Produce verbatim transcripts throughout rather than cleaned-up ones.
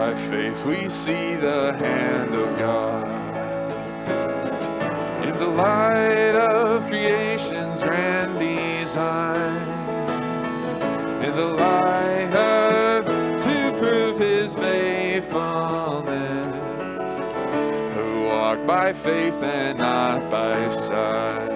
By faith we see the hand of God. In the light of creation's grand design, in the light of to prove his faithfulness, who walk by faith and not by sight.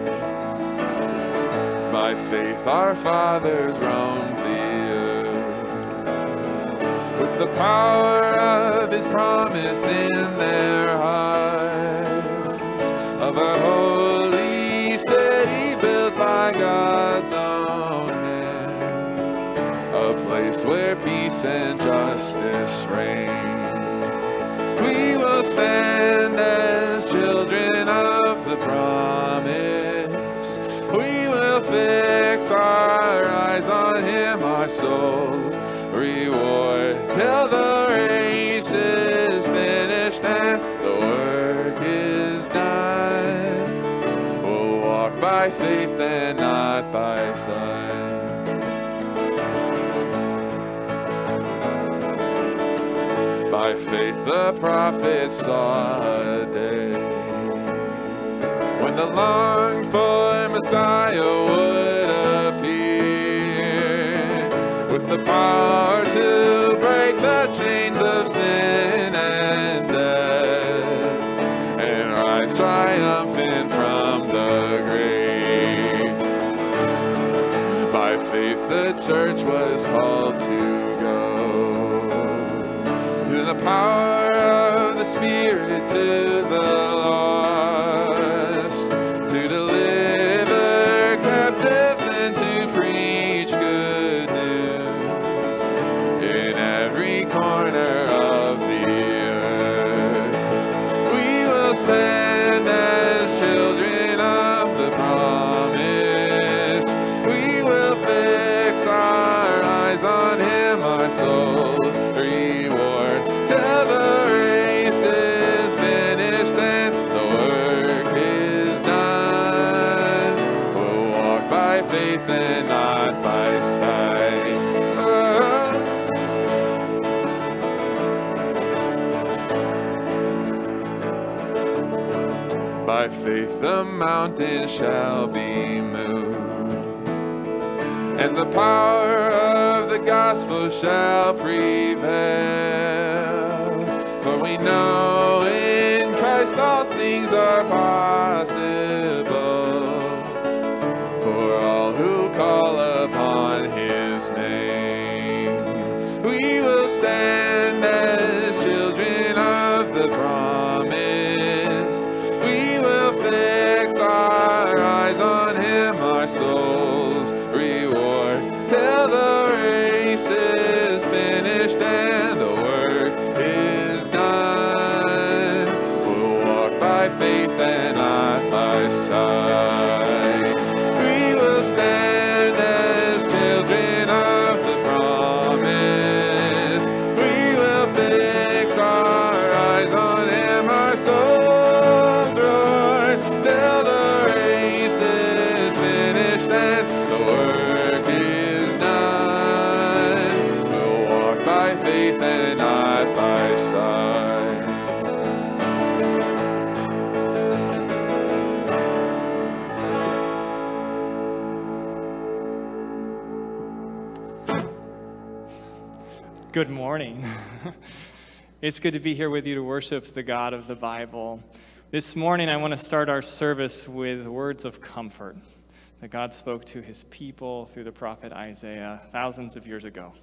By faith our fathers roamed the earth, with the power of his promise in their hearts, of a holy city built by God's own hand, a place where peace and justice reign. We will stand as children of the promise. We will fix our eyes on him, our souls reward, till the race is finished and the work is done. We'll walk by faith and not by sight. By faith the prophets saw a day when the longed for Messiah would appear, with the power to break the chains of sin and death, and rise triumphant from the grave. By faith the church was called to go to the power of the Spirit to the lost, to deliver captives and to preach good news in every corner of the earth. We will stand as children of the promise. We will fix our eyes on him, our souls reward, till the race is finished and the work is done. We'll walk by faith and not by sight. Oh. By faith the mountains shall be moved, and the power of the gospel shall prevail. For we know in Christ all things are possible, for all who call upon his name. We will stand as children of the promise. We will fix our eyes on him, our souls reward, till the race is finished and the work is done. We'll walk by faith and not by sight. We will stand as children of the promise. We will fix our eyes on him, our souls roar, till the race is finished and the work is done. We'll walk by faith and not by sight. Good morning. It's good to be here with you to worship the God of the Bible. This morning, I want to start our service with words of comfort that God spoke to his people through the prophet Isaiah thousands of years ago.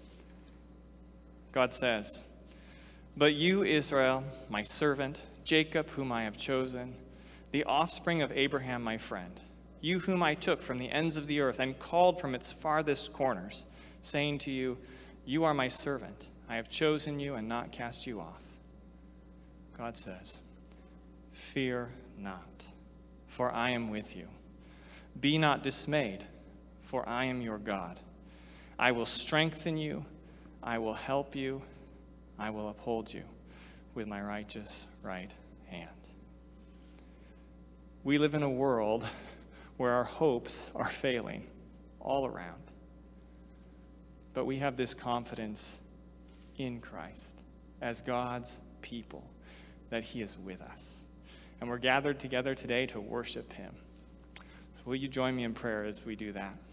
God says, "But you, Israel, my servant, Jacob, whom I have chosen, the offspring of Abraham, my friend, you whom I took from the ends of the earth and called from its farthest corners, saying to you, you are my servant. I have chosen you and not cast you off." God says, "Fear not, for I am with you. Be not dismayed, for I am your God. I will strengthen you. I will help you. I will uphold you with my righteous right hand." We live in a world where our hopes are failing all around. But we have this confidence in Christ, as God's people, that he is with us. And we're gathered together today to worship him. So will you join me in prayer as we do that?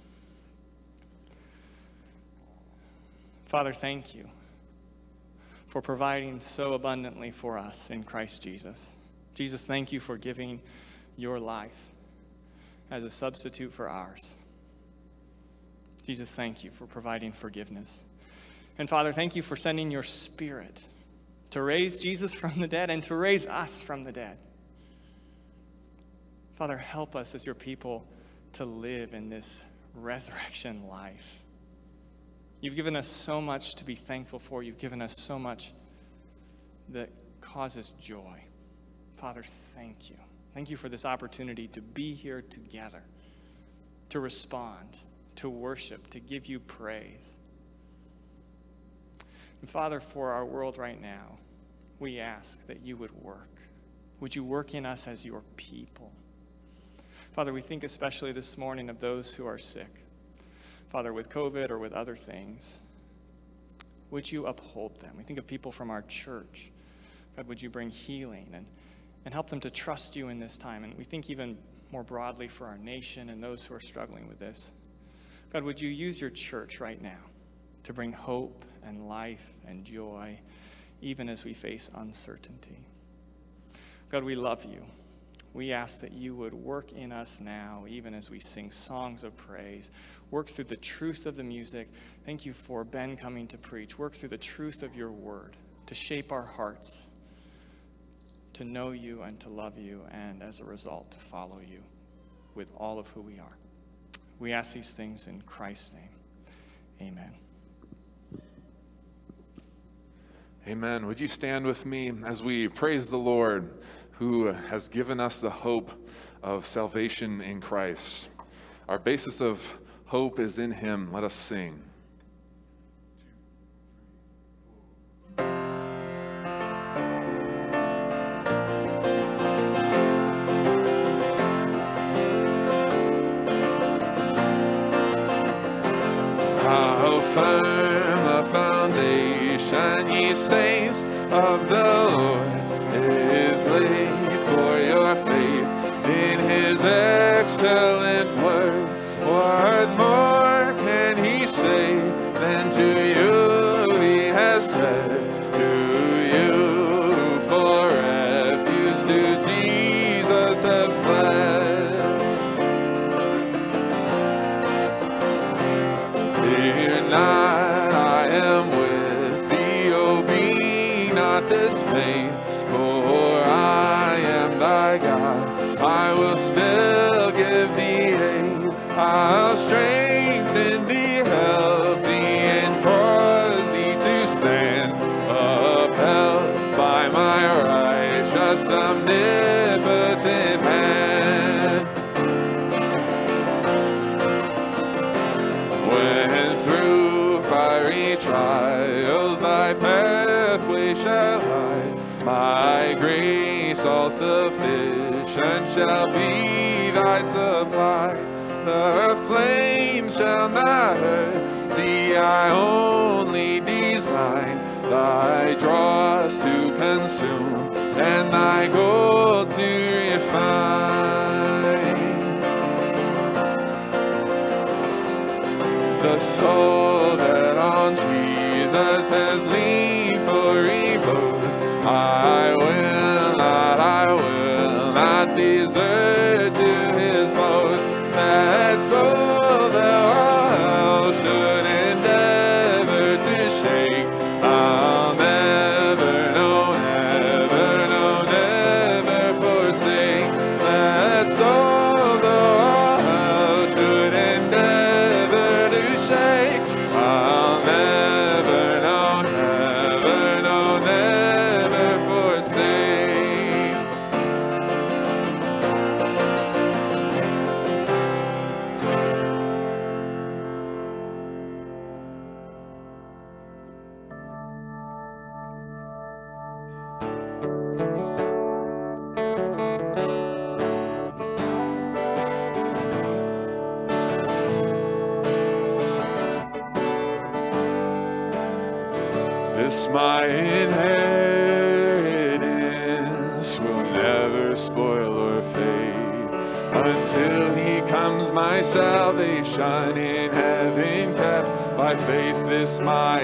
Father, thank you for providing so abundantly for us in Christ Jesus. Jesus, thank you for giving your life as a substitute for ours. Jesus, thank you for providing forgiveness. And Father, thank you for sending your Spirit to raise Jesus from the dead and to raise us from the dead. Father, help us as your people to live in this resurrection life. You've given us so much to be thankful for. You've given us so much that causes joy. Father, thank you. Thank you for this opportunity to be here together, to respond, to worship, to give you praise. And Father, for our world right now, we ask that you would work. Would you work in us as your people? Father, we think especially this morning of those who are sick. Father, with COVID or with other things, would you uphold them? We think of people from our church. God, would you bring healing and, and help them to trust you in this time? And we think even more broadly for our nation and those who are struggling with this. God, would you use your church right now to bring hope and life and joy, even as we face uncertainty? God, we love you. We ask that you would work in us now, even as we sing songs of praise. Work through the truth of the music. Thank you for Ben coming to preach. Work through the truth of your word to shape our hearts, to know you and to love you, and as a result, to follow you with all of who we are. We ask these things in Christ's name. Amen. Amen. Would you stand with me as we praise the Lord, who has given us the hope of salvation in Christ? Our basis of hope is in him. Let us sing. How firm a foundation, ye saints of the Lord, is laid for your faith in his excellent word. What more can he say than to you he has said? To you for refuge to Jesus have fled. Fear not, I am with thee, oh be not dismayed, for I am thy God. I will still give thee aid. I'll strengthen thee, help thee, and cause thee to stand, upheld by my righteous omnipotent hand. When through fiery trials thy pathway shall lie, my grace all sufficient shall be thy supply. The flames shall not hurt thee, I only design thy dross to consume and thy gold to refine. The soul that on Jesus has leaned for repose, I will not, I will not desert to his post. That soul that all should endeavor to shake, I'll never, no, never, no, never forsake. That soul that all should endeavor to shake, I'll never, no, never, no, never forsake. This my inheritance will never spoil or fade. Until he comes, my salvation in heaven kept by faith. This my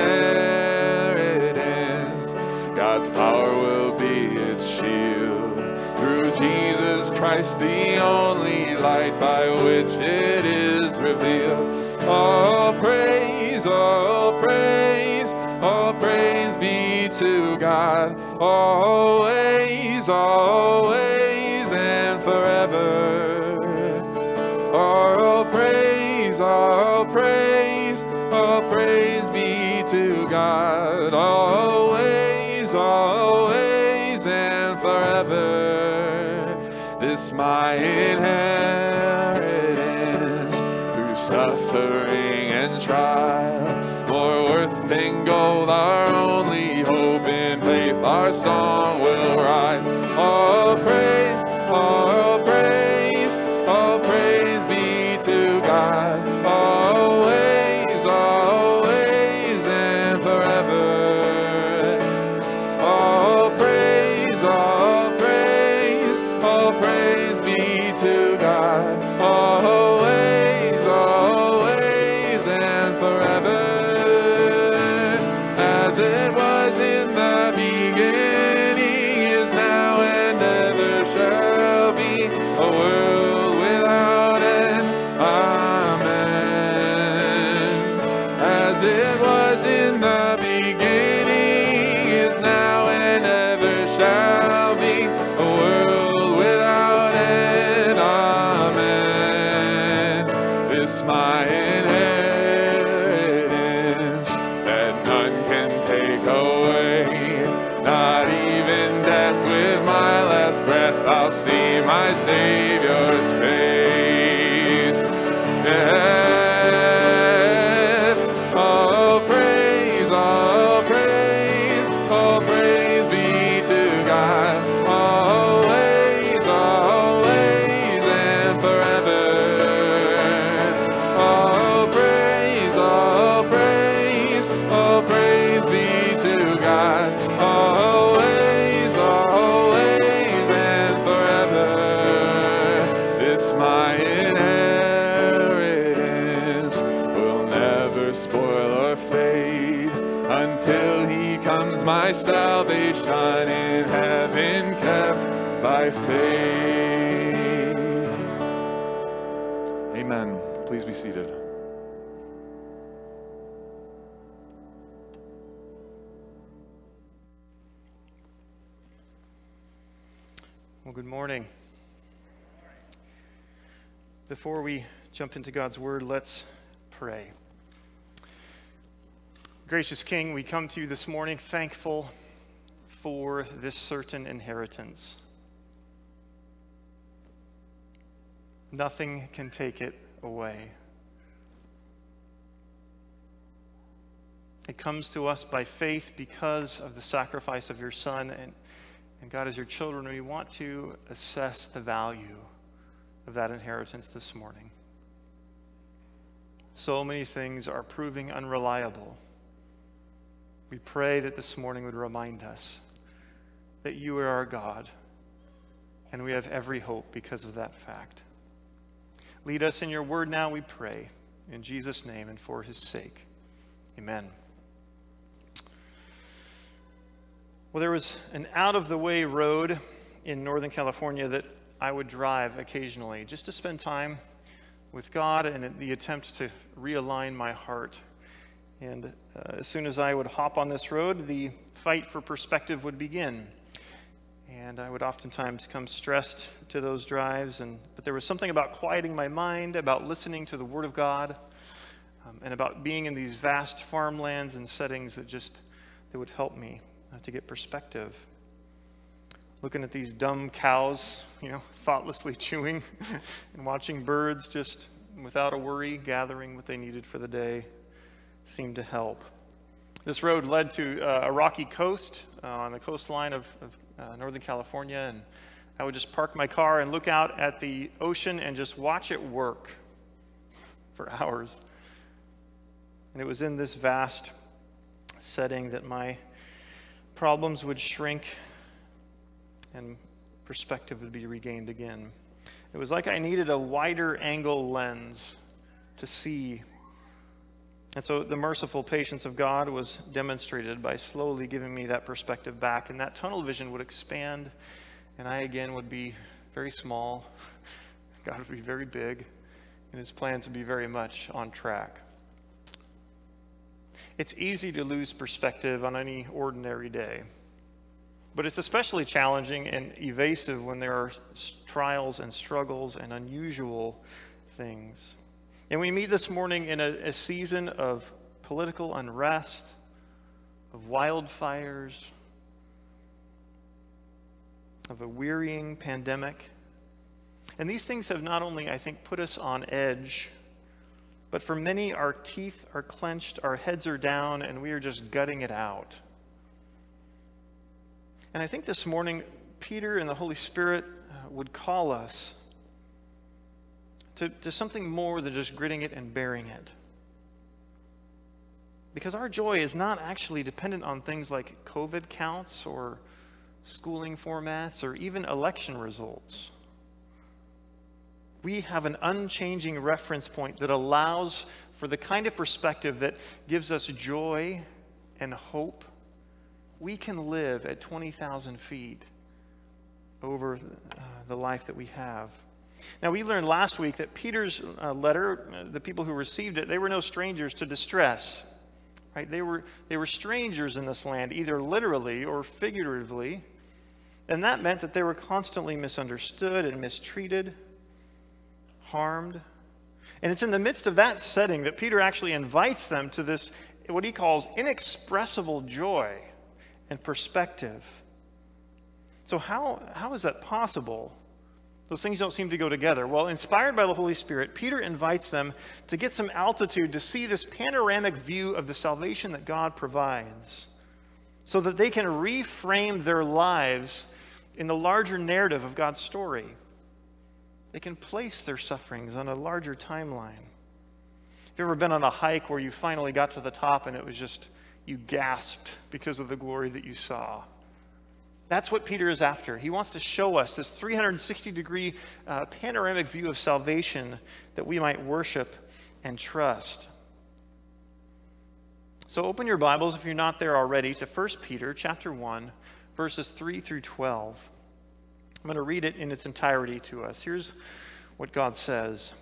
inheritance, God's power will be its shield. Through Jesus Christ, the only light by which it is revealed. All praise, all praise, all praise be to God, always, always, and forever. All praise, all praise, all praise be to God, always, always, and forever. This my inheritance, through suffering and trial, more worth than gold, our only hope in faith, our song will rise. All praise, all praise, all praise be to God, always, always, and forever. All praise, all praise, all praise be to God, always, always, and forever. As it was in the beginning, is now, and ever shall be, a world without end. Amen. As it was in the beginning, is now, and ever shall be, a world without end. Amen. This my inheritance, that none can take away, not even death. With my last breath I'll see my Savior's face. Yes, all praise, all praise, all praise be to God, always, always, and forever. All praise, all praise, all praise be to God, always, always, and forever. This my inheritance will never spoil or fade. Until he comes, my salvation in heaven kept by faith. Amen. Please be seated. Well, good morning. Before we jump into God's Word, let's pray. Gracious King, we come to you this morning thankful for this certain inheritance. Nothing can take it away. It comes to us by faith because of the sacrifice of your Son. And, and God, as your children, we want to assess the value of that inheritance this morning. So many things are proving unreliable. We pray that this morning would remind us that you are our God, and we have every hope because of that fact. Lead us in your word now, we pray, in Jesus' name and for his sake. Amen. Well, there was an out-of-the-way road in Northern California that I would drive occasionally just to spend time with God and in the attempt to realign my heart. And uh, as soon as I would hop on this road, the fight for perspective would begin. And I would oftentimes come stressed to those drives. And but there was something about quieting my mind, about listening to the Word of God, um, and about being in these vast farmlands and settings that just that would help me uh, to get perspective. Looking at these dumb cows, you know, thoughtlessly chewing, and watching birds just without a worry gathering what they needed for the day seemed to help. This road led to uh, a rocky coast uh, on the coastline of, of uh, Northern California, and I would just park my car and look out at the ocean and just watch it work for hours. And it was in this vast setting, that my problems would shrink and perspective would be regained again. It was like I needed a wider angle lens to see. And so the merciful patience of God was demonstrated by slowly giving me that perspective back, and that tunnel vision would expand, and I again would be very small. God would be very big, and his plans would be very much on track. It's easy to lose perspective on any ordinary day, but it's especially challenging and evasive when there are trials and struggles and unusual things. And we meet this morning in a, a season of political unrest, of wildfires, of a wearying pandemic. And these things have not only, I think, put us on edge, but for many, our teeth are clenched, our heads are down, and we are just gutting it out. And I think this morning, Peter and the Holy Spirit uh, would call us to, to something more than just gritting it and bearing it. Because our joy is not actually dependent on things like COVID counts or schooling formats or even election results. We have an unchanging reference point that allows for the kind of perspective that gives us joy and hope. We can live at twenty thousand feet over uh, the life that we have. Now, we learned last week that Peter's uh, letter, uh, the people who received it, they were no strangers to distress. Right? They were, they were strangers in this land, either literally or figuratively. And that meant that they were constantly misunderstood and mistreated, harmed. And it's in the midst of that setting that Peter actually invites them to this, what he calls inexpressible joy and perspective. So how, how is that possible? Those things don't seem to go together. Well, inspired by the Holy Spirit, Peter invites them to get some altitude to see this panoramic view of the salvation that God provides, so that they can reframe their lives in the larger narrative of God's story. They can place their sufferings on a larger timeline. Have you ever been on a hike where you finally got to the top and it was just, you gasped because of the glory that you saw? That's what Peter is after. He wants to show us this three hundred sixty degree uh, panoramic view of salvation that we might worship and trust. So open your Bibles, if you're not there already, to First Peter chapter one, verses three through twelve. I'm going to read it in its entirety to us. Here's what God says.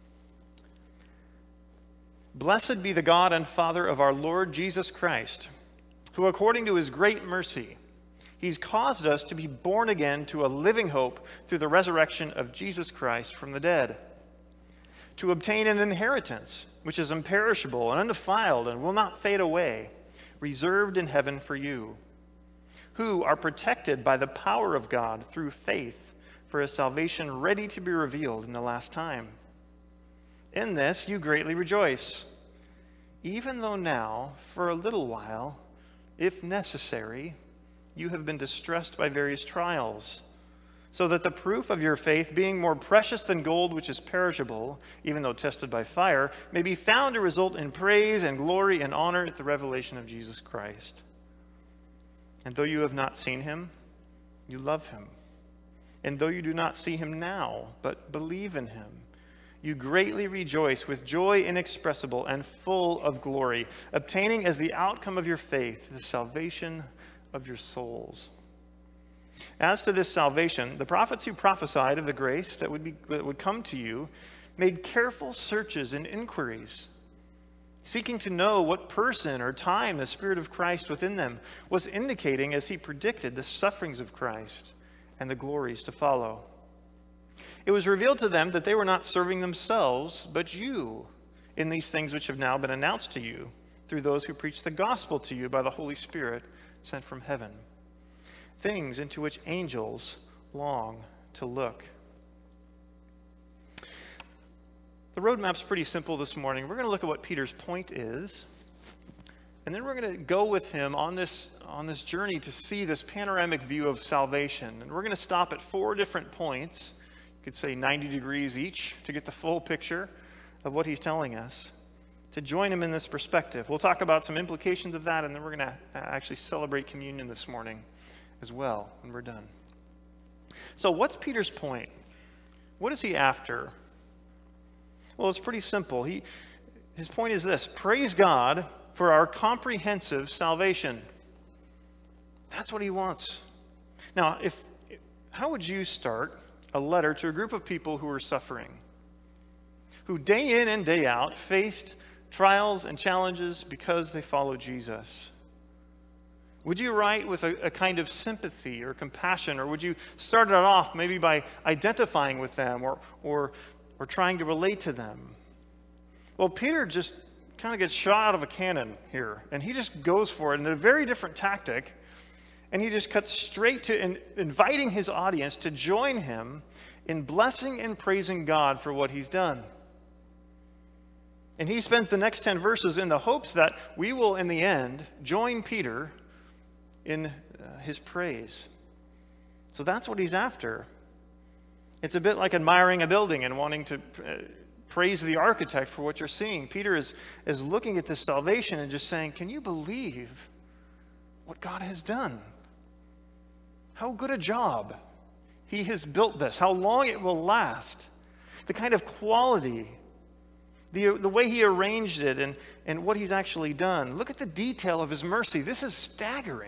Blessed be the God and Father of our Lord Jesus Christ, who according to his great mercy, he's caused us to be born again to a living hope through the resurrection of Jesus Christ from the dead, to obtain an inheritance which is imperishable and undefiled and will not fade away, reserved in heaven for you, who are protected by the power of God through faith for a salvation ready to be revealed in the last time. In this you greatly rejoice, even though now, for a little while, if necessary, you have been distressed by various trials, so that the proof of your faith, being more precious than gold which is perishable, even though tested by fire, may be found to result in praise and glory and honor at the revelation of Jesus Christ. And though you have not seen him, you love him. And though you do not see him now, but believe in him, you greatly rejoice with joy inexpressible and full of glory, obtaining as the outcome of your faith the salvation of your souls. As to this salvation, the prophets who prophesied of the grace that would be that would come to you made careful searches and inquiries, seeking to know what person or time the Spirit of Christ within them was indicating as he predicted the sufferings of Christ and the glories to follow. It was revealed to them that they were not serving themselves, but you, in these things which have now been announced to you through those who preach the gospel to you by the Holy Spirit sent from heaven, things into which angels long to look. The roadmap's pretty simple this morning. We're going to look at what Peter's point is, and then we're going to go with him on this, on this journey to see this panoramic view of salvation. And we're going to stop at four different points. You could say ninety degrees each to get the full picture of what he's telling us, to join him in this perspective. We'll talk about some implications of that, and then we're going to actually celebrate communion this morning as well when we're done. So what's Peter's point? What is he after? Well, it's pretty simple. He, his point is this: praise God for our comprehensive salvation. That's what he wants. Now, if how would you start a letter to a group of people who are suffering, who day in and day out faced trials and challenges because they follow Jesus? Would you write with a, a kind of sympathy or compassion, or would you start it off maybe by identifying with them or, or, or trying to relate to them? Well, Peter just kind of gets shot out of a cannon here, and he just goes for it in a very different tactic, and he just cuts straight to in, inviting his audience to join him in blessing and praising God for what he's done. And he spends the next ten verses in the hopes that we will, in the end, join Peter in uh, his praise. So that's what he's after. It's a bit like admiring a building and wanting to uh, praise the architect for what you're seeing. Peter is, is looking at this salvation and just saying, can you believe what God has done? How good a job he has built this. How long it will last. The kind of quality, the, the way he arranged it, and, and what he's actually done. Look at the detail of his mercy. This is staggering.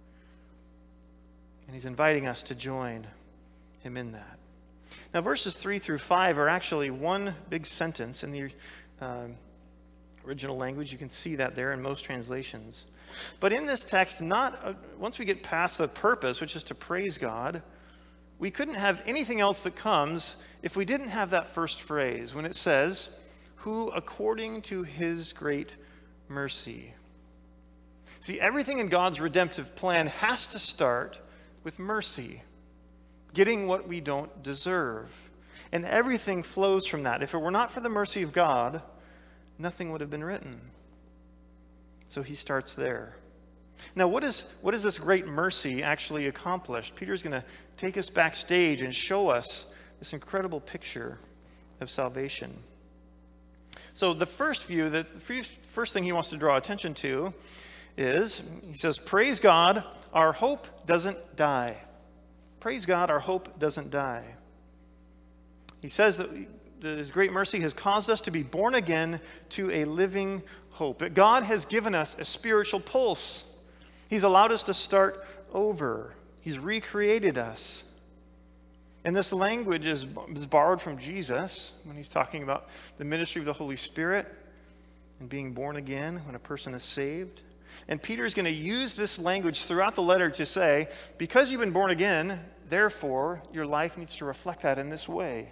And he's inviting us to join him in that. Now, verses three through five are actually one big sentence in the uh, original language. You can see that there in most translations. But in this text, not uh, once we get past the purpose, which is to praise God, we couldn't have anything else that comes if we didn't have that first phrase when it says, who according to his great mercy. See, everything in God's redemptive plan has to start with mercy, getting what we don't deserve. And everything flows from that. If it were not for the mercy of God, nothing would have been written. So he starts there. Now, what is what is this great mercy actually accomplished? Peter's going to take us backstage and show us this incredible picture of salvation. So the first view, the first thing he wants to draw attention to is, he says, praise God, our hope doesn't die. Praise God, our hope doesn't die. He says that his great mercy has caused us to be born again to a living hope. That God has given us a spiritual pulse. He's allowed us to start over. He's recreated us. And this language is, is borrowed from Jesus when he's talking about the ministry of the Holy Spirit and being born again when a person is saved. And Peter's going to use this language throughout the letter to say, because you've been born again, therefore your life needs to reflect that in this way.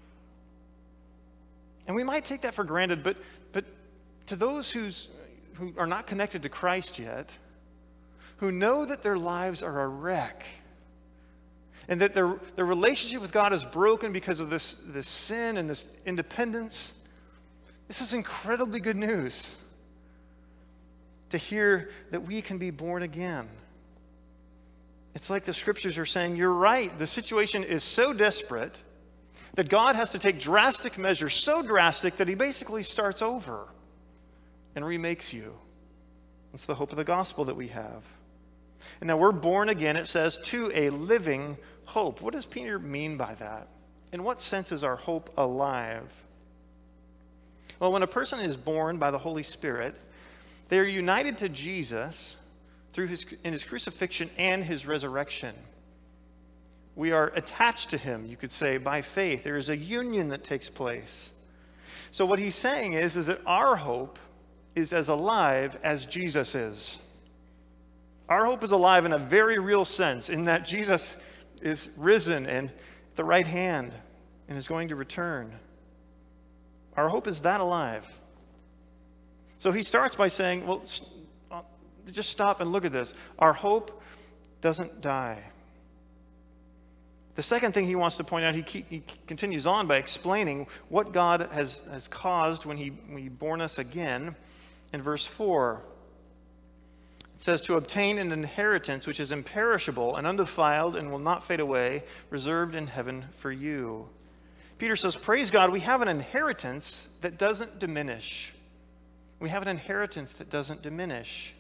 And we might take that for granted, but but to those who's, who are not connected to Christ yet, who know that their lives are a wreck, and that their, their relationship with God is broken because of this, this sin and this independence, this is incredibly good news. To hear that we can be born again. It's like the scriptures are saying, you're right, the situation is so desperate that God has to take drastic measures, so drastic that he basically starts over and remakes you. That's the hope of the gospel that we have. And now we're born again, it says, to a living hope. What does Peter mean by that? In what sense is our hope alive? Well, when a person is born by the Holy Spirit, they are united to Jesus through his, in his crucifixion and his resurrection. We are attached to him, you could say, by faith. There is a union that takes place. So what he's saying is, is that our hope is as alive as Jesus is. Our hope is alive in a very real sense, in that Jesus is risen and at the right hand and is going to return. Our hope is that alive. So he starts by saying, well, just stop and look at this. Our hope doesn't die. The second thing he wants to point out, he, keep, he continues on by explaining what God has, has caused when he, when he born us again. In verse four, it says, to obtain an inheritance which is imperishable and undefiled and will not fade away, reserved in heaven for you. Peter says, praise God, we have an inheritance that doesn't diminish. We have an inheritance that doesn't diminish.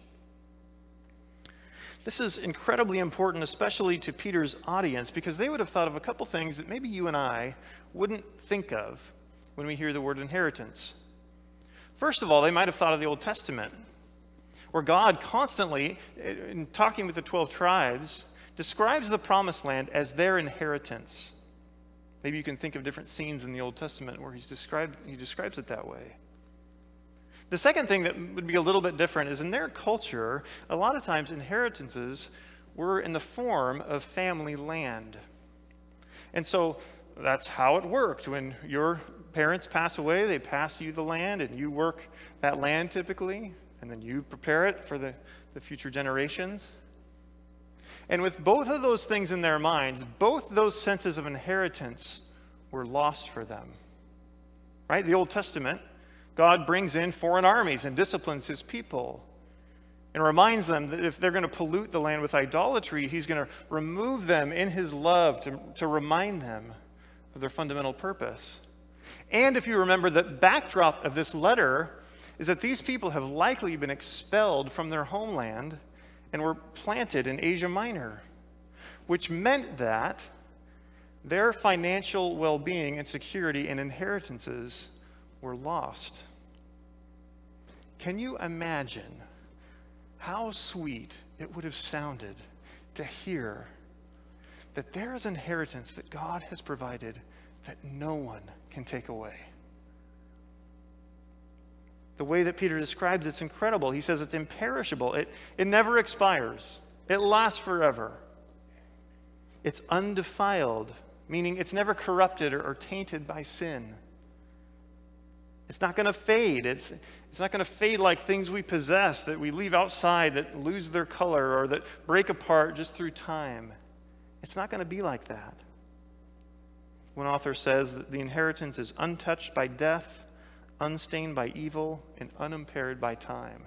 This is incredibly important, especially to Peter's audience, because they would have thought of a couple things that maybe you and I wouldn't think of when we hear the word inheritance. First of all, they might have thought of the Old Testament, where God constantly, in talking with the twelve tribes, describes the promised land as their inheritance. Maybe you can think of different scenes in the Old Testament where he's described, he describes it that way. The second thing that would be a little bit different is in their culture, a lot of times inheritances were in the form of family land. And so that's how it worked. When your parents pass away, they pass you the land, and you work that land typically, and then you prepare it for the, the future generations. And with both of those things in their minds, both those senses of inheritance were lost for them. Right? The Old Testament, God brings in foreign armies and disciplines his people and reminds them that if they're going to pollute the land with idolatry, he's going to remove them in his love to, to remind them of their fundamental purpose. And if you remember, the backdrop of this letter is that these people have likely been expelled from their homeland and were planted in Asia Minor, which meant that their financial well-being and security and inheritances were lost. Can you imagine how sweet it would have sounded to hear that there is inheritance that God has provided that no one can take away? The way that Peter describes it's incredible. He says it's imperishable. It, it never expires. It lasts forever. It's undefiled, meaning it's never corrupted or, or tainted by sin. It's not going to fade. It's, it's not going to fade like things we possess that we leave outside that lose their color or that break apart just through time. It's not going to be like that. One author says that the inheritance is untouched by death, unstained by evil, and unimpaired by time.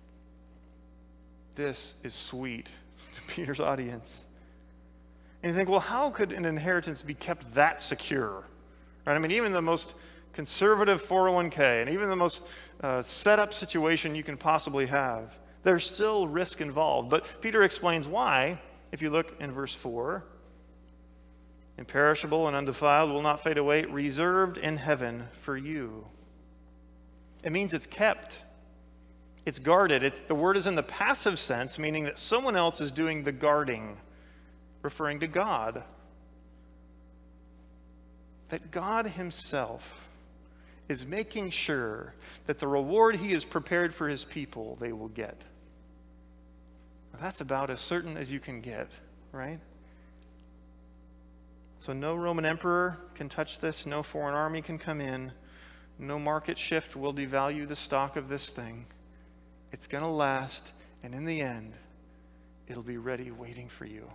This is sweet to Peter's audience. And you think, well, how could an inheritance be kept that secure? Right? I mean, even the most conservative four oh one k and even the most uh, set up situation you can possibly have, there's still risk involved. But Peter explains why, if you look in verse four. Imperishable and undefiled, will not fade away, reserved in heaven for you. It means it's kept. It's guarded. It, the word is in the passive sense, meaning that someone else is doing the guarding, referring to God. That God himself is making sure that the reward he has prepared for his people, they will get. Now, that's about as certain as you can get, right? So no Roman emperor can touch this. No foreign army can come in. No market shift will devalue the stock of this thing. It's going to last, and in the end, it'll be ready waiting for you.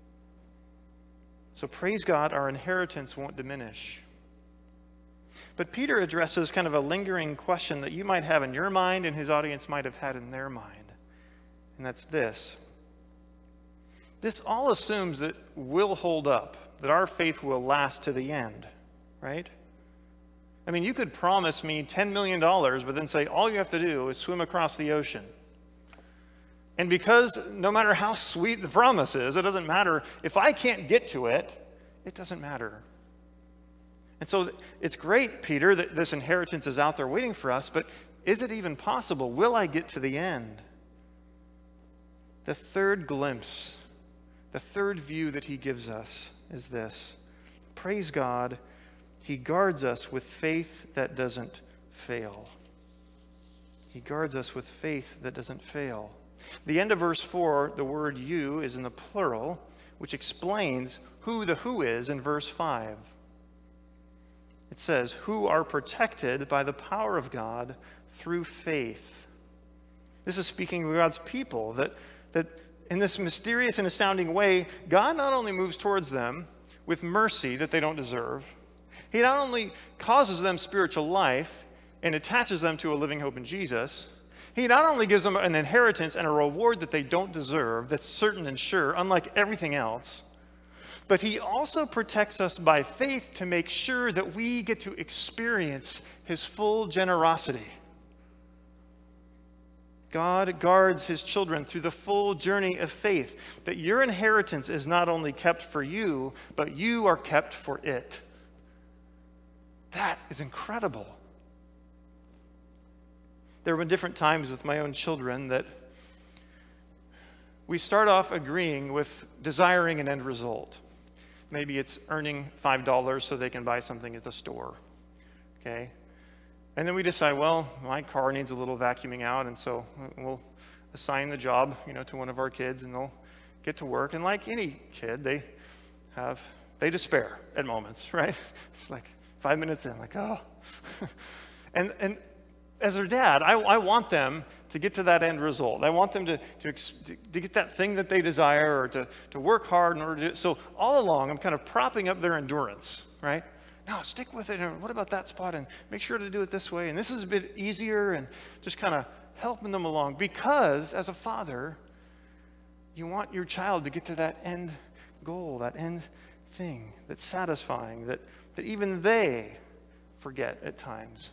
So praise God, our inheritance won't diminish. But Peter addresses kind of a lingering question that you might have in your mind and his audience might have had in their mind. And that's this. This all assumes that we'll hold up, that our faith will last to the end, right? I mean, you could promise me ten million dollars, but then say all you have to do is swim across the ocean. And because no matter how sweet the promise is, it doesn't matter. If I can't get to it, it doesn't matter. And so it's great, Peter, that this inheritance is out there waiting for us, but is it even possible? Will I get to the end? The third glimpse, the third view that he gives us is this. Praise God, he guards us with faith that doesn't fail. He guards us with faith that doesn't fail. The end of verse four, the word you is in the plural, which explains who the who is in verse five. It says, who are protected by the power of God through faith. This is speaking of God's people, that, that in this mysterious and astounding way, God not only moves towards them with mercy that they don't deserve, he not only causes them spiritual life and attaches them to a living hope in Jesus, he not only gives them an inheritance and a reward that they don't deserve, that's certain and sure, unlike everything else, but he also protects us by faith to make sure that we get to experience his full generosity. God guards his children through the full journey of faith, that your inheritance is not only kept for you, but you are kept for it. That is incredible. There have been different times with my own children that we start off agreeing with desiring an end result. Maybe it's earning five dollars so they can buy something at the store. Okay? And then we decide, well, my car needs a little vacuuming out, and so we'll assign the job, you know, to one of our kids, and they'll get to work. And like any kid, they have, they despair at moments, right? It's like five minutes in, like, oh. and and as their dad, I, I want them to get to that end result. I want them to, to, to get that thing that they desire, or to, to work hard in order to, so all along, I'm kind of propping up their endurance, right? No, stick with it. And what about that spot? And make sure to do it this way. And this is a bit easier, and just kind of helping them along. Because as a father, you want your child to get to that end goal, that end thing that's satisfying, that, that even they forget at times.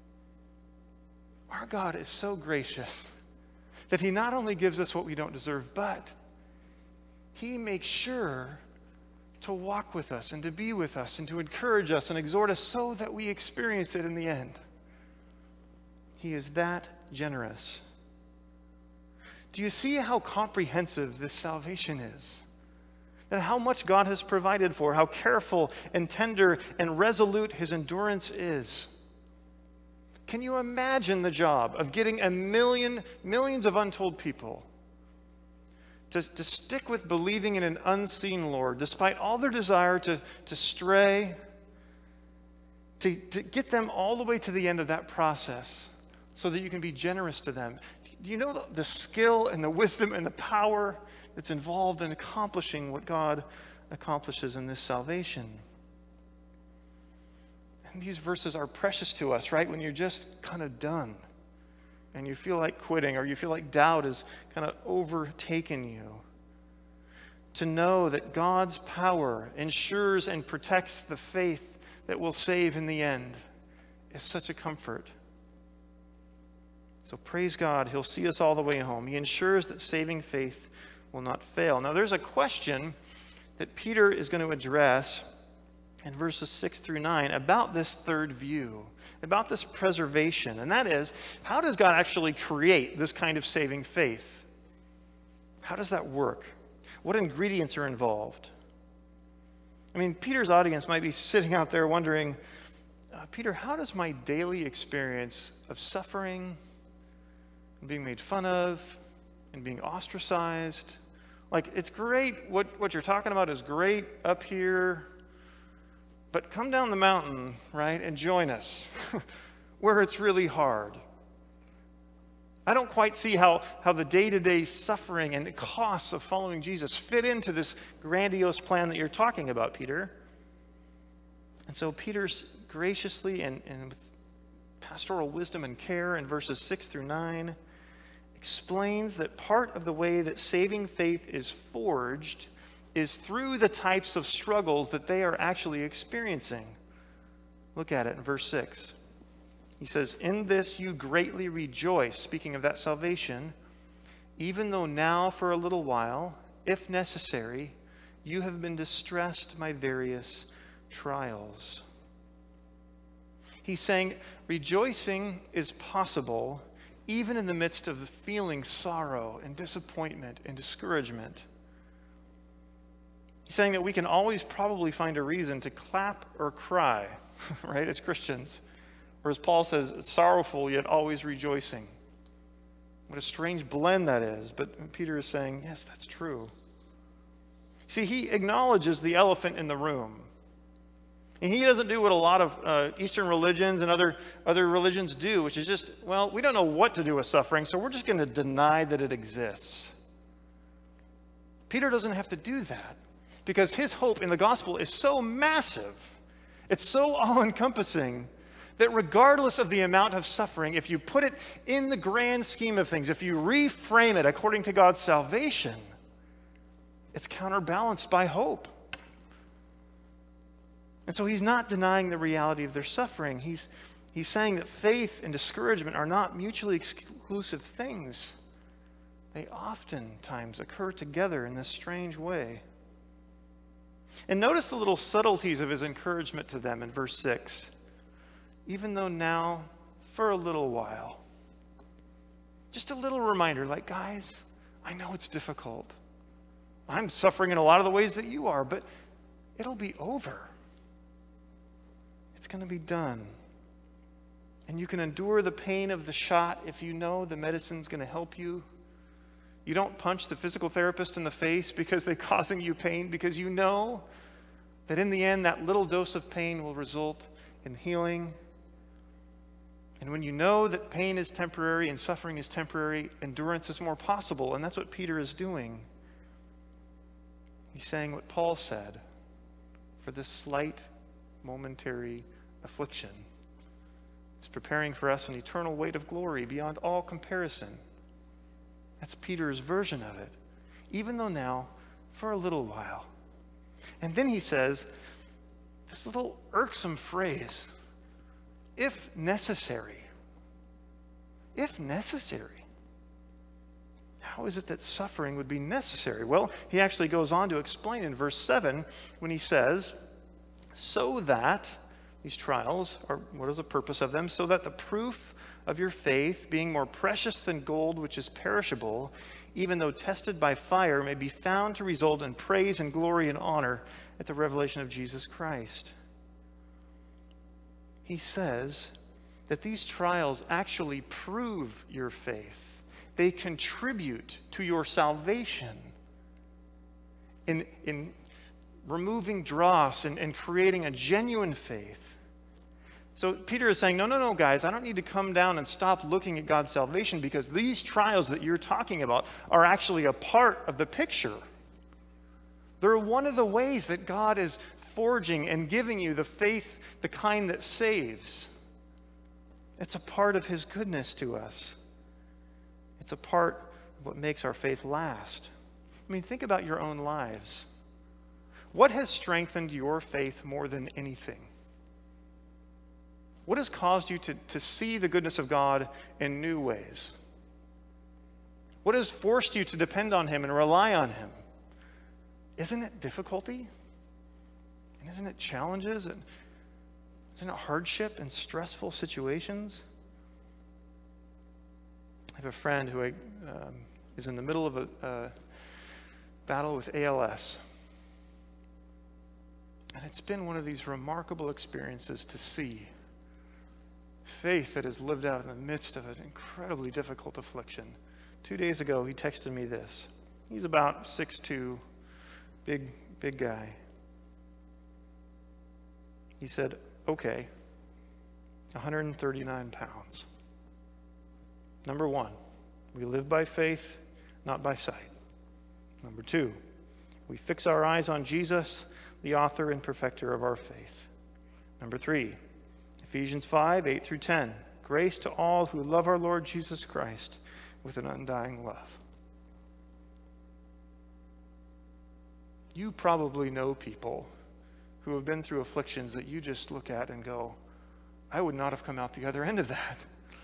Our God is so gracious that he not only gives us what we don't deserve, but he makes sure to walk with us and to be with us and to encourage us and exhort us so that we experience it in the end. He is that generous. Do you see how comprehensive this salvation is? That how much God has provided for, how careful and tender and resolute his endurance is. Can you imagine the job of getting a million, millions of untold people To, to stick with believing in an unseen Lord, despite all their desire to, to stray, to, to get them all the way to the end of that process so that you can be generous to them? Do you know the, the skill and the wisdom and the power that's involved in accomplishing what God accomplishes in this salvation? And these verses are precious to us, right? When you're just kind of done, and you feel like quitting, or you feel like doubt has kind of overtaken you. To know that God's power ensures and protects the faith that will save in the end is such a comfort. So praise God, he'll see us all the way home. He ensures that saving faith will not fail. Now there's a question that Peter is going to address in verses six through nine about this third view, about this preservation. And that is, how does God actually create this kind of saving faith? How does that work? What ingredients are involved? I mean, Peter's audience might be sitting out there wondering, uh, Peter, how does my daily experience of suffering and being made fun of and being ostracized, like, it's great, what, what you're talking about is great up here, but come down the mountain, right, and join us where it's really hard. I don't quite see how, how the day-to-day suffering and the costs of following Jesus fit into this grandiose plan that you're talking about, Peter. And so Peter's graciously and, and with pastoral wisdom and care in verses six through nine explains that part of the way that saving faith is forged is through the types of struggles that they are actually experiencing. Look at it in verse six. He says, "In this you greatly rejoice," speaking of that salvation, "even though now for a little while, if necessary, you have been distressed by various trials." He's saying rejoicing is possible even in the midst of feeling sorrow and disappointment and discouragement. He's saying that we can always probably find a reason to clap or cry, right, as Christians. Or as Paul says, sorrowful yet always rejoicing. What a strange blend that is. But Peter is saying, yes, that's true. See, he acknowledges the elephant in the room. And he doesn't do what a lot of uh, Eastern religions and other, other religions do, which is just, well, we don't know what to do with suffering, so we're just going to deny that it exists. Peter doesn't have to do that because his hope in the gospel is so massive, it's so all-encompassing, that regardless of the amount of suffering, if you put it in the grand scheme of things, if you reframe it according to God's salvation, it's counterbalanced by hope. And so he's not denying the reality of their suffering. He's, he's saying that faith and discouragement are not mutually exclusive things. they oftentimes occur together in this strange way. And notice the little subtleties of his encouragement to them in verse six. Even though now, for a little while. Just a little reminder, like, guys, I know it's difficult. I'm suffering in a lot of the ways that you are, but it'll be over. It's going to be done. And you can endure the pain of the shot if you know the medicine's going to help you. You don't punch the physical therapist in the face because they're causing you pain, because you know that in the end, that little dose of pain will result in healing. And when you know that pain is temporary and suffering is temporary, endurance is more possible. And that's what Peter is doing. He's saying what Paul said: for this slight, momentary affliction, it's preparing for us an eternal weight of glory beyond all comparison. That's Peter's version of it. Even though now, for a little while. And then he says this little irksome phrase, if necessary. If necessary. How is it that suffering would be necessary? Well, he actually goes on to explain in verse seven when he says, so that, these trials, are, what is the purpose of them? So that the proof of your faith, being more precious than gold which is perishable, even though tested by fire, may be found to result in praise and glory and honor at the revelation of Jesus Christ. He says that these trials actually prove your faith. They contribute to your salvation in, in removing dross and, and creating a genuine faith. So Peter is saying, no, no, no, guys, I don't need to come down and stop looking at God's salvation, because these trials that you're talking about are actually a part of the picture. They're one of the ways that God is forging and giving you the faith, the kind that saves. It's a part of his goodness to us. It's a part of what makes our faith last. I mean, think about your own lives. What has strengthened your faith more than anything? What has caused you to, to see the goodness of God in new ways? What has forced you to depend on him and rely on him? Isn't it difficulty? And isn't it challenges? And isn't it hardship and stressful situations? I have a friend who um, is in the middle of a uh, battle with A L S. And it's been one of these remarkable experiences to see faith that is lived out in the midst of an incredibly difficult affliction. Two days ago, he texted me this. He's about six two, big, big guy. He said, okay, one hundred thirty-nine pounds. Number one, we live by faith, not by sight. Number two, we fix our eyes on Jesus, the author and perfecter of our faith. Number three, Ephesians five, eight through ten. Grace to all who love our Lord Jesus Christ with an undying love. You probably know people who have been through afflictions that you just look at and go, I would not have come out the other end of that.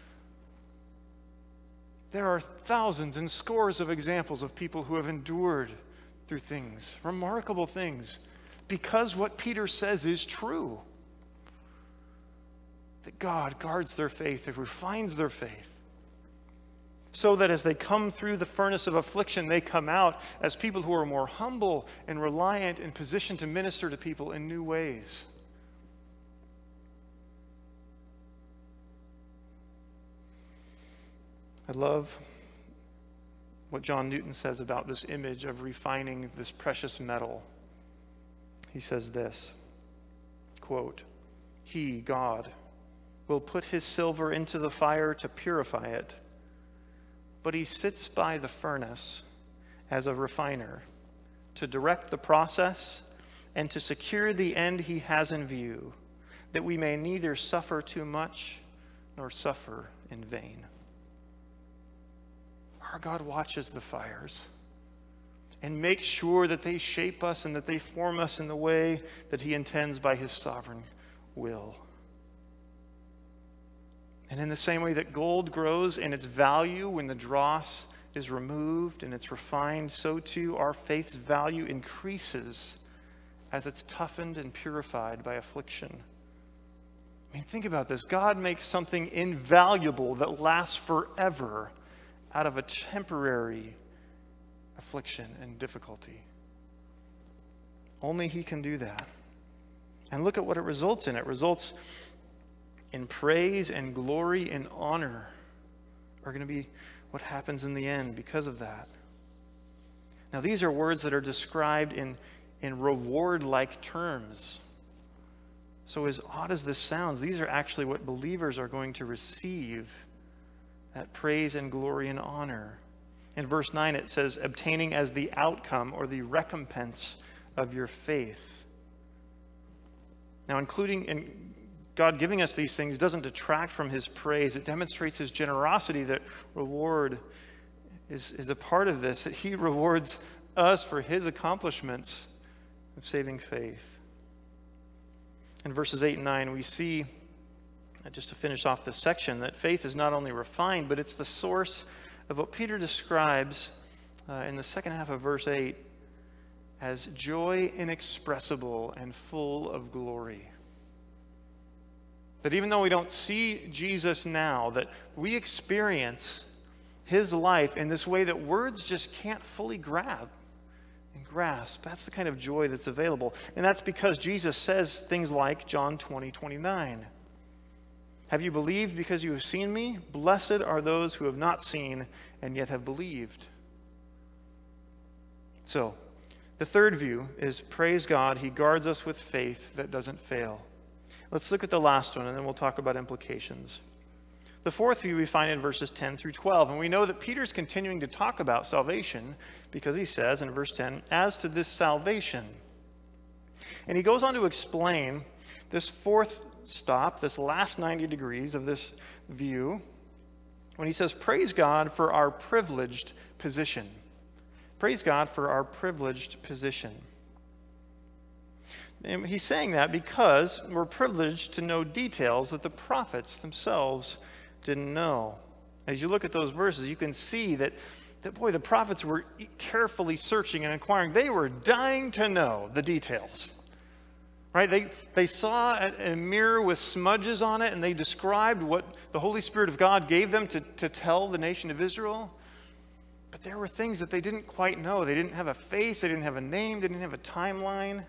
There are thousands and scores of examples of people who have endured through things, remarkable things, because what Peter says is true. That God guards their faith and refines their faith, so that as they come through the furnace of affliction, they come out as people who are more humble and reliant and positioned to minister to people in new ways. I love what John Newton says about this image of refining this precious metal. He says this, quote, He, God, will put his silver into the fire to purify it, but he sits by the furnace as a refiner to direct the process and to secure the end he has in view, that we may neither suffer too much nor suffer in vain. Our God watches the fires and makes sure that they shape us and that they form us in the way that he intends by his sovereign will. And in the same way that gold grows in its value when the dross is removed and it's refined, so too our faith's value increases as it's toughened and purified by affliction. I mean, think about this. God makes something invaluable that lasts forever out of a temporary affliction and difficulty. Only He can do that. And look at what it results in. It results in praise and glory and honor are going to be what happens in the end because of that. Now, these are words that are described in, in reward-like terms. So as odd as this sounds, these are actually what believers are going to receive, that praise and glory and honor. In verse nine it says, obtaining as the outcome or the recompense of your faith. Now, including in God giving us these things doesn't detract from His praise. It demonstrates His generosity, that reward is, is a part of this, that He rewards us for His accomplishments of saving faith. In verses eight and nine, we see, just to finish off this section, that faith is not only refined, but it's the source of what Peter describes uh, in the second half of verse eight as joy inexpressible and full of glory. That even though we don't see Jesus now, that we experience His life in this way that words just can't fully grab and grasp. That's the kind of joy that's available. And that's because Jesus says things like John twenty, twenty-nine. Have you believed because you have seen me? Blessed are those who have not seen and yet have believed. So, the third view is, praise God, He guards us with faith that doesn't fail. Let's look at the last one, and then we'll talk about implications. The fourth view we find in verses ten through twelve, and we know that Peter's continuing to talk about salvation because he says in verse ten, as to this salvation. And he goes on to explain this fourth stop, this last ninety degrees of this view, when he says, praise God for our privileged position. Praise God for our privileged position. And he's saying that because we're privileged to know details that the prophets themselves didn't know. As you look at those verses, you can see that, that boy, the prophets were carefully searching and inquiring. They were dying to know the details. Right? They, they saw a, a mirror with smudges on it, and they described what the Holy Spirit of God gave them to, to tell the nation of Israel. But there were things that they didn't quite know. They didn't have a face, they didn't have a name, they didn't have a timeline.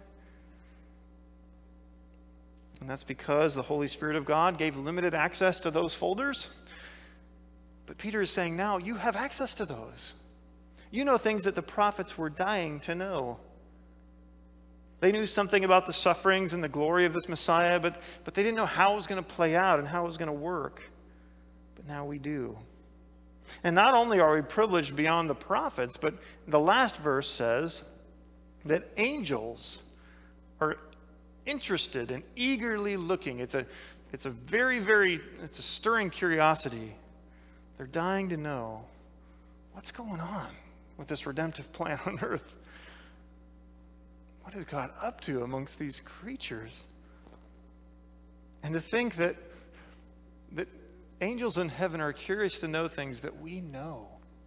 And that's because the Holy Spirit of God gave limited access to those folders. But Peter is saying now, you have access to those. You know things that the prophets were dying to know. They knew something about the sufferings and the glory of this Messiah, but, but they didn't know how it was going to play out and how it was going to work. But now we do. And not only are we privileged beyond the prophets, but the last verse says that angels are interested and eagerly looking. It's a, it's a very, very, it's a stirring curiosity. They're dying to know what's going on with this redemptive plan on earth. What is God up to amongst these creatures? And to think that, that angels in heaven are curious to know things that we know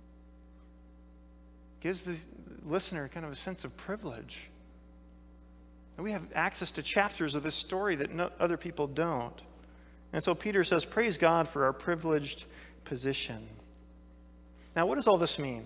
gives the listener kind of a sense of privilege. And we have access to chapters of this story that no, other people don't. And so Peter says, praise God for our privileged position. Now, what does all this mean?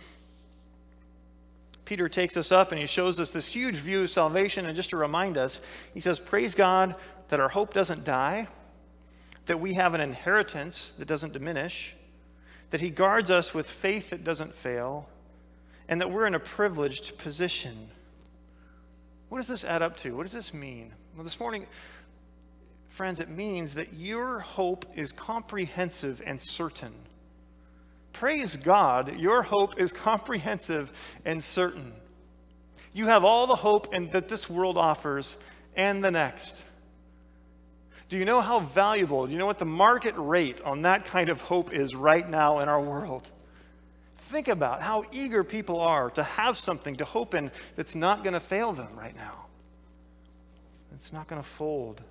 Peter takes us up and he shows us this huge view of salvation. And just to remind us, he says, praise God that our hope doesn't die, that we have an inheritance that doesn't diminish, that He guards us with faith that doesn't fail, and that we're in a privileged position. What does this add up to? What does this mean? Well, this morning, friends, it means that your hope is comprehensive and certain. Praise God, your hope is comprehensive and certain. You have all the hope and that this world offers and the next. Do you know how valuable, do you know what the market rate on that kind of hope is right now in our world? Think about how eager people are to have something to hope in that's not going to fail them right now. It's not going to fold.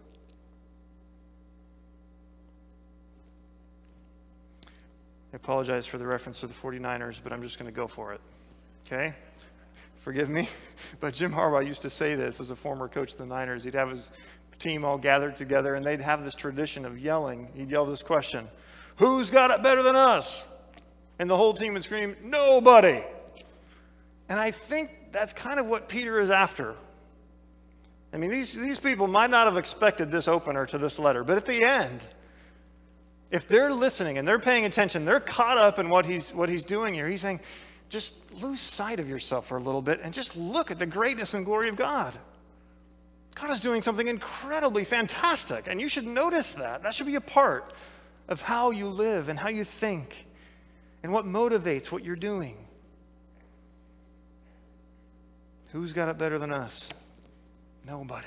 I apologize for the reference to the forty-niners, but I'm just going to go for it. Okay? Forgive me. But Jim Harbaugh used to say this as a former coach of the Niners. He'd have his team all gathered together, and they'd have this tradition of yelling. He'd yell this question, "Who's got it better than us?" And the whole team would scream, "Nobody." And I think that's kind of what Peter is after. I mean, these, these people might not have expected this opener to this letter, but at the end, if they're listening and they're paying attention, they're caught up in what he's, what he's doing here. He's saying, just lose sight of yourself for a little bit and just look at the greatness and glory of God. God is doing something incredibly fantastic, and you should notice that. That should be a part of how you live and how you think and what motivates what you're doing. Who's got it better than us? Nobody.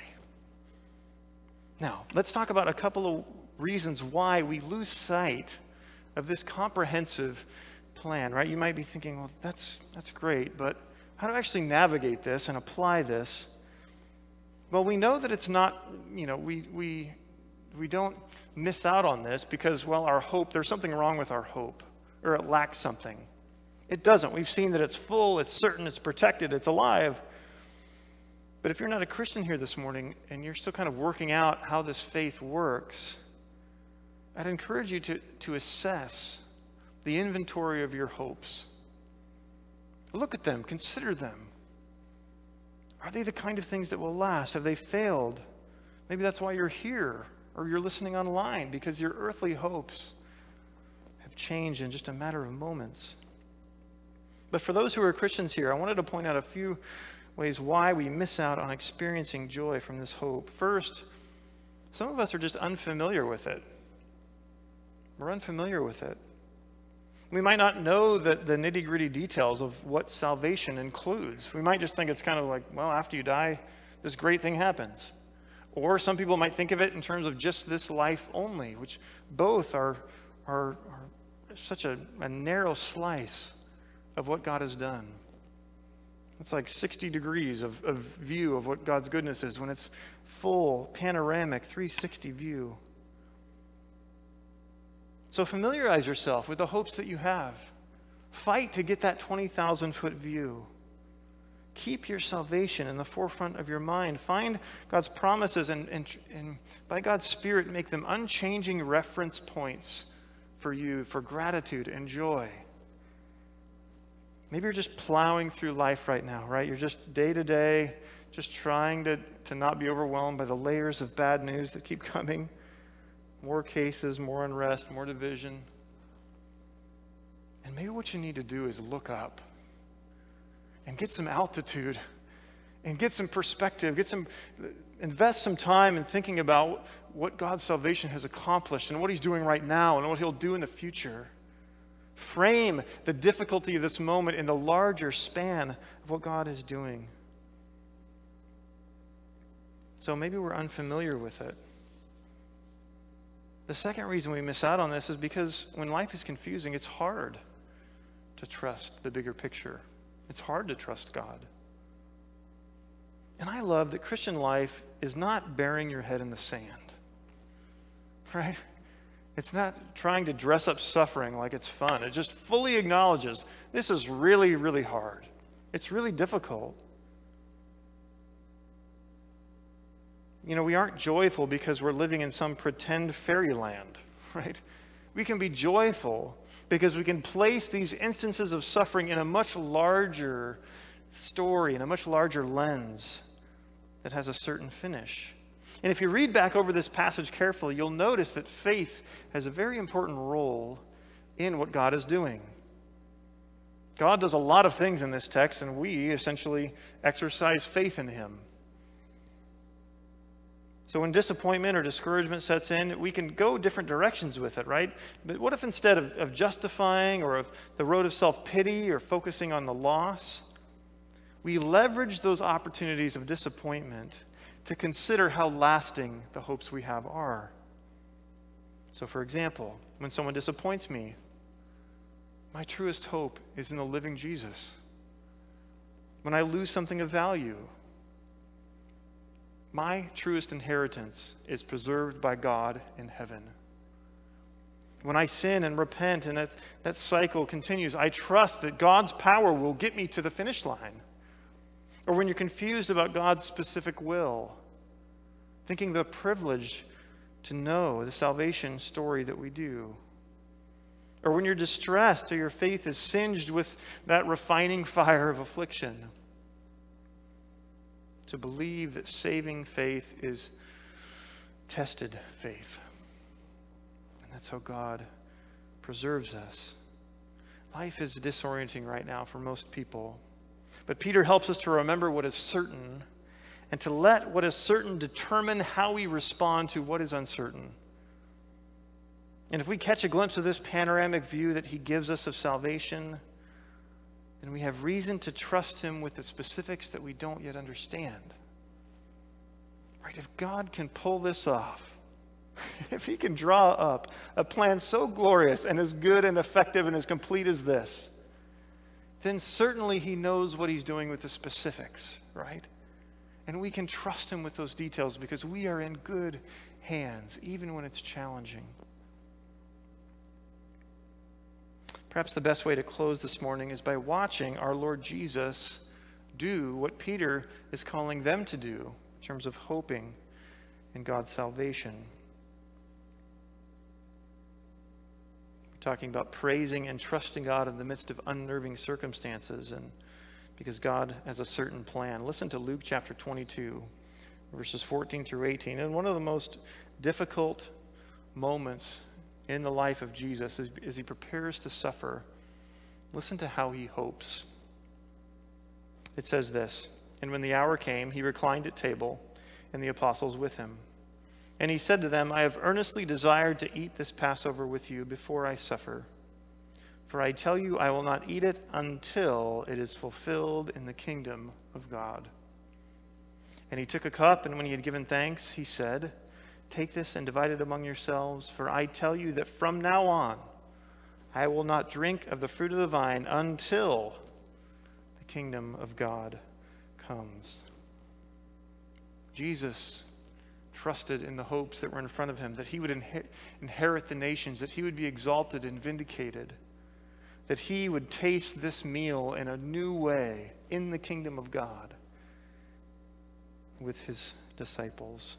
Now, let's talk about a couple of reasons why we lose sight of this comprehensive plan, right? You might be thinking, well, that's that's great, but how do I actually navigate this and apply this? Well, we know that it's not, you know, we we we don't miss out on this because, well, our hope, there's something wrong with our hope, or it lacks something. It doesn't. We've seen that it's full, it's certain, it's protected, it's alive. But if you're not a Christian here this morning and you're still kind of working out how this faith works, I'd encourage you to, to assess the inventory of your hopes. Look at them, consider them. Are they the kind of things that will last? Have they failed? Maybe that's why you're here, or you're listening online, because your earthly hopes have changed in just a matter of moments. But for those who are Christians here, I wanted to point out a few ways why we miss out on experiencing joy from this hope. First, some of us are just unfamiliar with it. We're unfamiliar with it. We might not know the, the nitty-gritty details of what salvation includes. We might just think it's kind of like, well, after you die, this great thing happens. Or some people might think of it in terms of just this life only, which both are, are, are such a, a narrow slice of what God has done. It's like sixty degrees of, of view of what God's goodness is when it's full, panoramic, three sixty view. So familiarize yourself with the hopes that you have. Fight to get that twenty thousand foot view. Keep your salvation in the forefront of your mind. Find God's promises and, and, and by God's Spirit make them unchanging reference points for you, for gratitude and joy. Maybe you're just plowing through life right now, right? You're just day to day, just trying to, to not be overwhelmed by the layers of bad news that keep coming. More cases, more unrest, more division. And maybe what you need to do is look up and get some altitude and get some perspective, get some, invest some time in thinking about what God's salvation has accomplished and what he's doing right now and what he'll do in the future. Frame the difficulty of this moment in the larger span of what God is doing. So maybe we're unfamiliar with it. The second reason we miss out on this is because when life is confusing, it's hard to trust the bigger picture. It's hard to trust God. And I love that Christian life is not burying your head in the sand, right? It's not trying to dress up suffering like it's fun. It just fully acknowledges this is really, really hard. It's really difficult. You know, we aren't joyful because we're living in some pretend fairyland, right? We can be joyful because we can place these instances of suffering in a much larger story, in a much larger lens that has a certain finish. And if you read back over this passage carefully, you'll notice that faith has a very important role in what God is doing. God does a lot of things in this text, and we essentially exercise faith in him. So when disappointment or discouragement sets in, we can go different directions with it, right? But what if instead of, of justifying or of the road of self-pity or focusing on the loss, we leverage those opportunities of disappointment to consider how lasting the hopes we have are. So for example, when someone disappoints me, my truest hope is in the living Jesus. When I lose something of value, my truest inheritance is preserved by God in heaven. When I sin and repent and that, that cycle continues, I trust that God's power will get me to the finish line. Or when you're confused about God's specific will, thinking the privilege to know the salvation story that we do. Or when you're distressed or your faith is singed with that refining fire of affliction, to believe that saving faith is tested faith. And that's how God preserves us. Life is disorienting right now for most people. But Peter helps us to remember what is certain and to let what is certain determine how we respond to what is uncertain. And if we catch a glimpse of this panoramic view that he gives us of salvation, then we have reason to trust him with the specifics that we don't yet understand. Right? If God can pull this off, if he can draw up a plan so glorious and as good and effective and as complete as this, then certainly he knows what he's doing with the specifics, right? And we can trust him with those details because we are in good hands, even when it's challenging. Perhaps the best way to close this morning is by watching our Lord Jesus do what Peter is calling them to do in terms of hoping in God's salvation. We're talking about praising and trusting God in the midst of unnerving circumstances, and because God has a certain plan. Listen to Luke chapter twenty-two, verses fourteen through eighteen. And one of the most difficult moments in the life of Jesus as, as he prepares to suffer, listen to how he hopes. It says this, "And when the hour came, he reclined at table, and the apostles with him. And he said to them, I have earnestly desired to eat this Passover with you before I suffer. For I tell you, I will not eat it until it is fulfilled in the kingdom of God." And he took a cup, and when he had given thanks, he said, "Take this and divide it among yourselves, for I tell you that from now on I will not drink of the fruit of the vine until the kingdom of God comes." Jesus trusted in the hopes that were in front of him, that he would inher- inherit the nations, that he would be exalted and vindicated, that he would taste this meal in a new way in the kingdom of God with his disciples.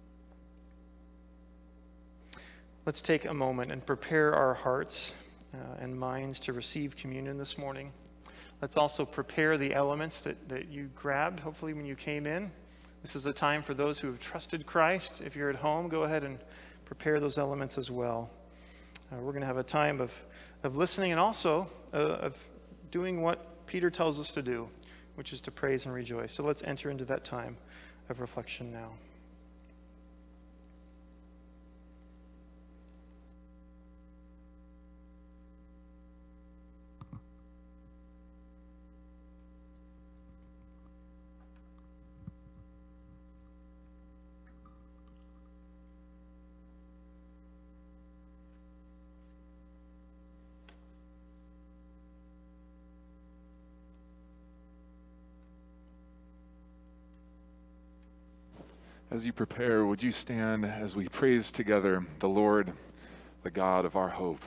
Let's take a moment and prepare our hearts uh, and minds to receive communion this morning. Let's also prepare the elements that, that you grabbed, hopefully when you came in. This is a time for those who have trusted Christ. If you're at home, go ahead and prepare those elements as well. Uh, we're going to have a time of, of listening and also uh, of doing what Peter tells us to do, which is to praise and rejoice. So let's enter into that time of reflection now. As you prepare, would you stand as we praise together the Lord, the God of our hope?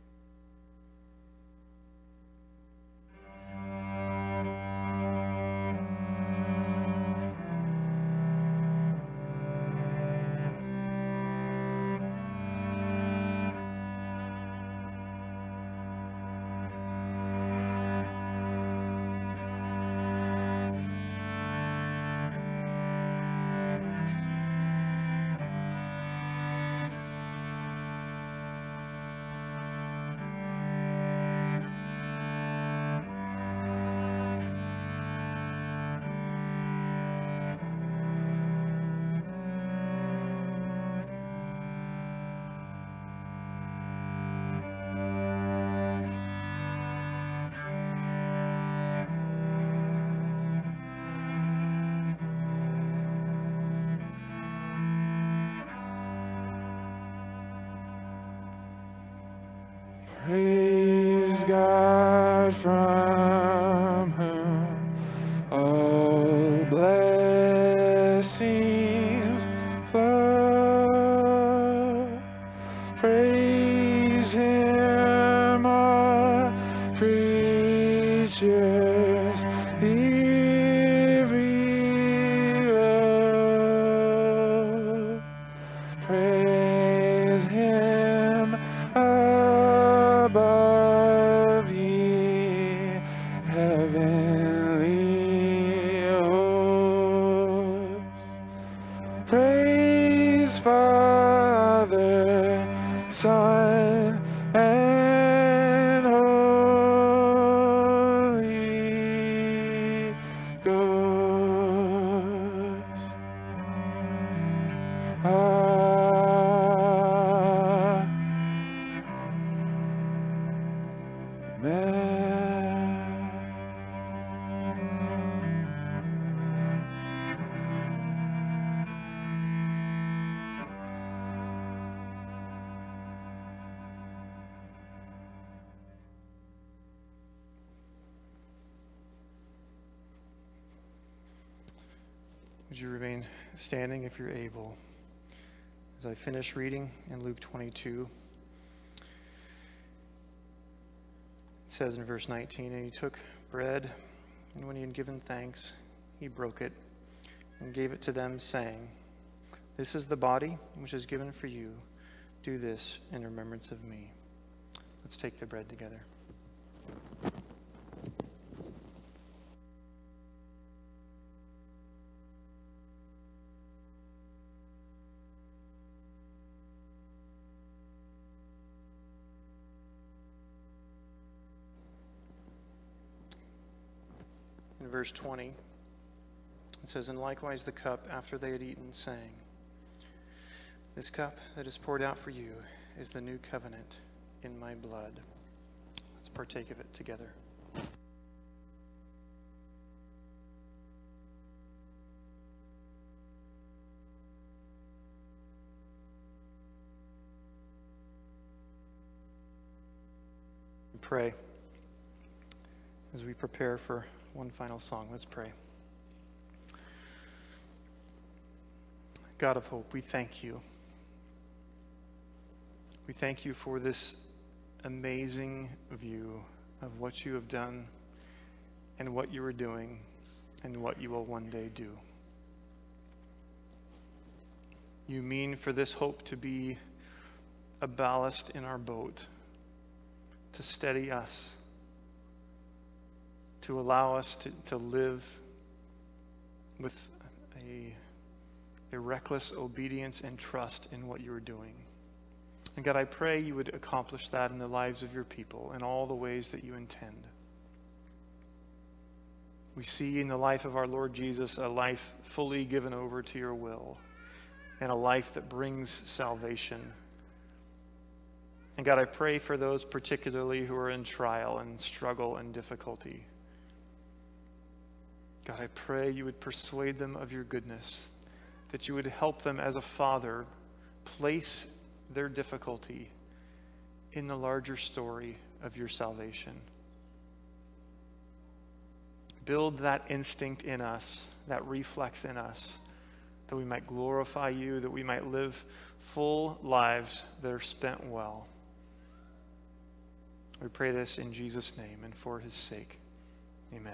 Praise God from whom all blessings flow. Praise Son, and Holy Ghost. Would you remain standing if you're able as I finish reading in Luke twenty-two? It says in verse nineteen, "And he took bread, and when he had given thanks, he broke it and gave it to them, saying, 'This is the body which is given for you. Do this in remembrance of me.'" Let's take the bread together. In verse twenty, it says, "And likewise the cup after they had eaten, saying, 'This cup that is poured out for you is the new covenant in my blood.'" Let's partake of it together. And pray as we prepare for one final song. Let's pray. God of hope, we thank you. We thank you for this amazing view of what you have done and what you are doing and what you will one day do. You mean for this hope to be a ballast in our boat, to steady us, to allow us to, to live with a, a reckless obedience and trust in what you are doing. And God, I pray you would accomplish that in the lives of your people in all the ways that you intend. We see in the life of our Lord Jesus a life fully given over to your will and a life that brings salvation. And God, I pray for those particularly who are in trial and struggle and difficulty. God, I pray you would persuade them of your goodness, that you would help them as a father place their difficulty in the larger story of your salvation. Build that instinct in us, that reflex in us, that we might glorify you, that we might live full lives that are spent well. We pray this in Jesus' name and for his sake. Amen.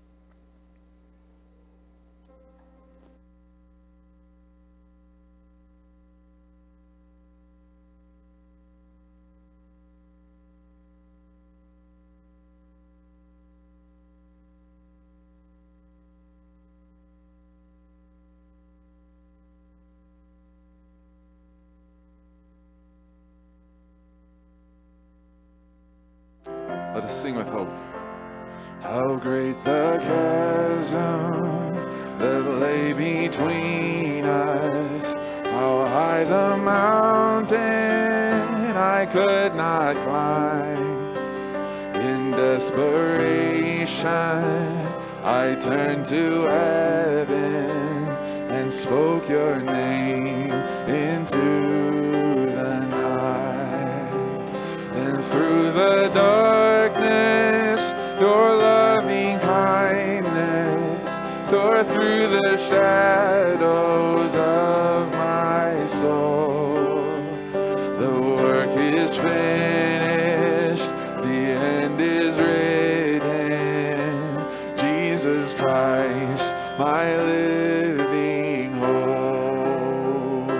Let us sing with hope. How great the chasm that lay between us, how high the mountain I could not climb. In desperation, I turned to heaven and spoke your name into the night. And through the darkness, your loving kindness tore through the shadows of my soul. The work is finished, the end is written. Jesus Christ, my living hope.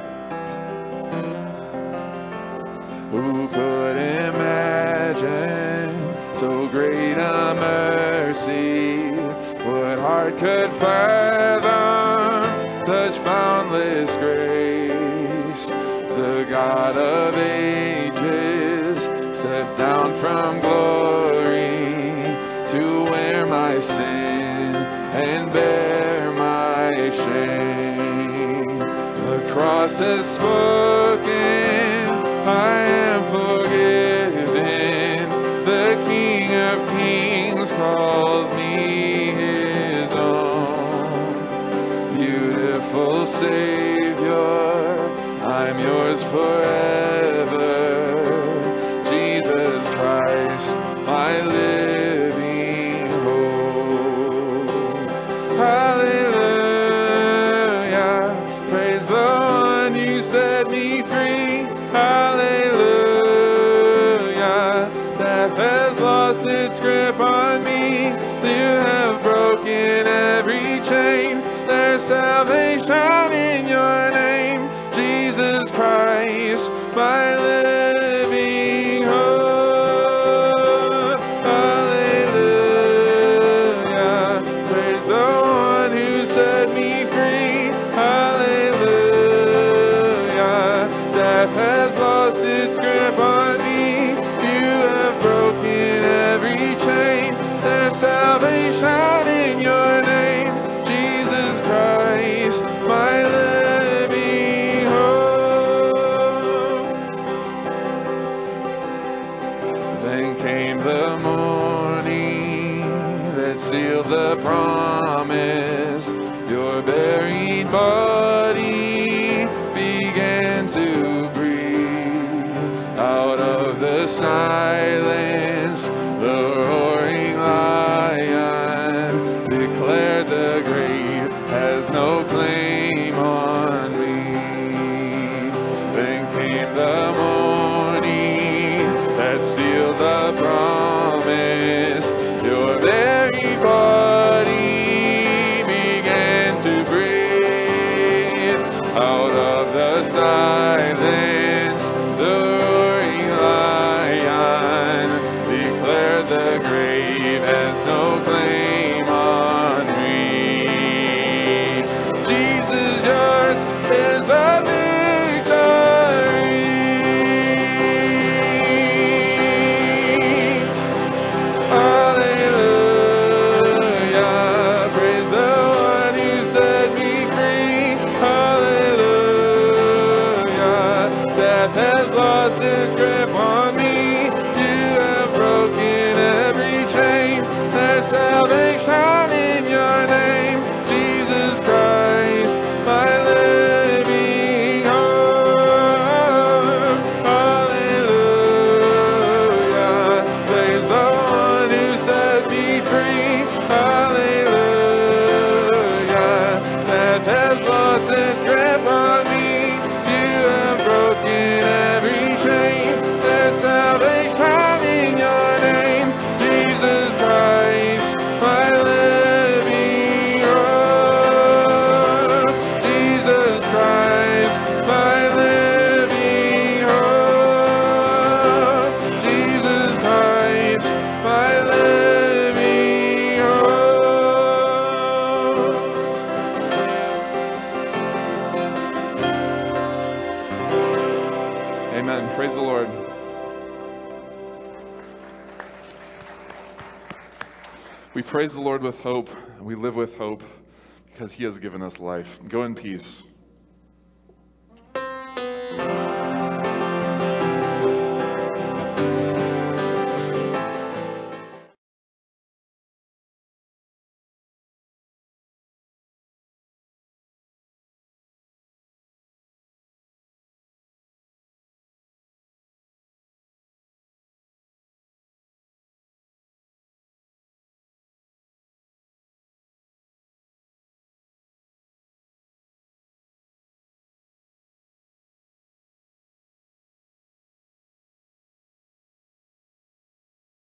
Who could imagine so great a mercy? What heart could fathom such boundless grace? the God of ages, stepped down from glory to wear my sin and bear my shame. The cross has spoken, I am forgiven. The King of Kings calls me his own. Beautiful Savior, I'm yours forever. Jesus Christ, my living hope. Hallelujah, praise the one who set me free. Hallelujah, death has lost its grip on me. You have broken every chain. There's salvation in your name, Jesus Christ, my living hope. Hallelujah, praise the one who set me free. Hallelujah, death has lost its grip on me. You have broken every chain. There's salvation in your name, Jesus Christ, my living hope. Then came the morning that sealed the promise. Your buried body began to breathe. Out of the silence, the roaring lion declared the grave has no claim on me. Then came the morning that sealed the promise. Your very body began to breathe. Out of the silence, the roaring lion declared the grave has no claim on me. Jesus, yours is the victory. Hallelujah, praise the one who set me free. Hallelujah, death has lost its grip on me. You have broken every chain. There's salvation in your name, Jesus Christ, my living hope. Hallelujah, praise the one who set me free. Hallelujah, death has lost its grip on me. You have broken every chain. There's salvation in your name, Jesus Christ, my living hope. Jesus Christ, my living hope. Jesus Christ, my living hope. Amen. Praise the Lord. We praise the Lord with hope. We live with hope because he has given us life. Go in peace.